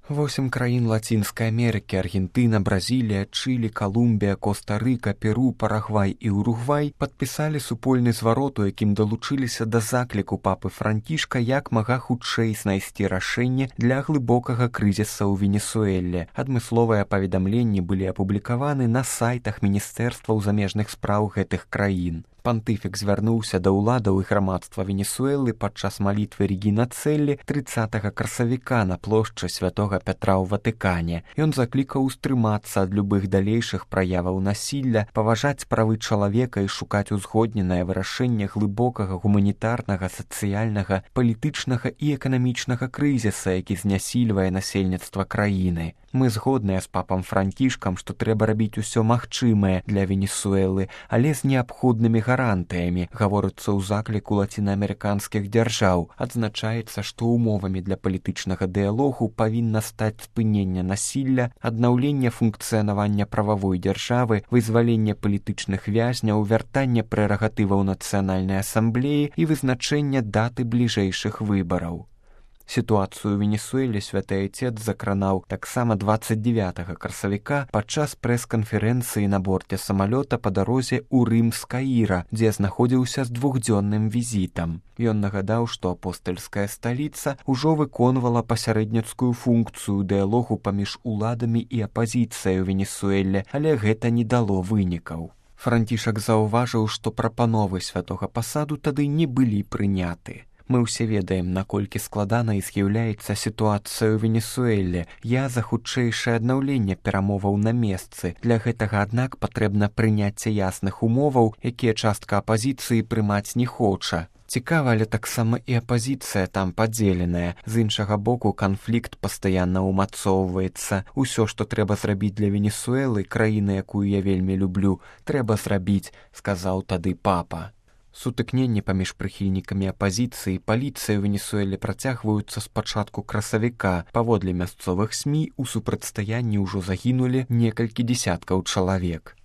8 краін Лацінскай Амерыкі, Аргентына, Бразілія, Чылі, Калумбія, Коста-Рыка, Перу, Парагвай і Уругвай падпісалі супольны зварот, у якім далучыліся да закліку папы Францішка як мага хутчэй знайсці рашэнне для глыбокага крызіса ў Венесуэле. Адмысловыя паведамленні былі апублікаваны на сайтах міністэрстваў замежных спраў гэтых краін. Пантыфік звярнуўся да ўладаў і грамадства Венесуэлы падчас малітвы Регіна Цэллі 30 красавіка на плошчы святога Пятра ў Ватыкане. Ён заклікаў устрымацца ад любых далейшых праяваў насілля, паважаць правы чалавека і шукаць узгодненае вырашэнне глыбокага гуманітарнага, сацыяльнага, палітычнага і эканамічнага крызіса, які знясільвае насельніцтва краіны. Мы згодныя з папам Францішкам, што трэба рабіць усё магчымае для Венесуэлы, але з неабходнымі гарантыямі, гаворыцца ў закліку лацінаамерыканскіх дзяржаў. Адзначаецца, што умовамі для палітычнага дыялогу павінна стаць спыненне насілля, аднаўленне функцыянавання прававой дзяржавы, вызваленне палітычных вязняў, вяртанне прэрагатываў нацыянальнай асамблеі і вызначэнне даты бліжэйшых выбараў. Сітуацыю ў Венесуэле святы айцец закранаў таксама 29 красавіка падчас прэс-канферэнцыі на борце самалёта па дарозе ў Рым з Каіра, дзе знаходзіўся з двухдзённым візітам. Ён нагадаў, што апостальская сталіца ўжо выконвала пасярэдніцкую функцыю дыялогу паміж уладамі і апазіцыяй у Венесуэле, але гэта не дало вынікаў. Францішак заўважыў, што прапановы святога пасаду тады не былі прыняты. Мы ўсе ведаем, наколькі складана і з'яўляецца сітуацыя ў Венесуэле. Я за хутчэйшае аднаўленне перамоваў на месцы. Для гэтага, аднак, патрэбна прыняцце ясных умоваў, якія частка апазіцыі прымаць не хоча. Цікава, але таксама і апазіцыя там падзеленая. З іншага боку, канфлікт пастаянна ўмацоўваецца. Усё, што трэба зрабіць для Венесуэлы, краіны, якую я вельмі люблю, трэба зрабіць, сказаў тады папа. Сутыкненні паміж прыхільнікамі апазіцыі і паліцыяй у Венесуэле працягваюцца з пачатку красавіка. Паводле мясцовых СМІ у супрацьстаянні ўжо загінулі некалькі дзесяткаў чалавек.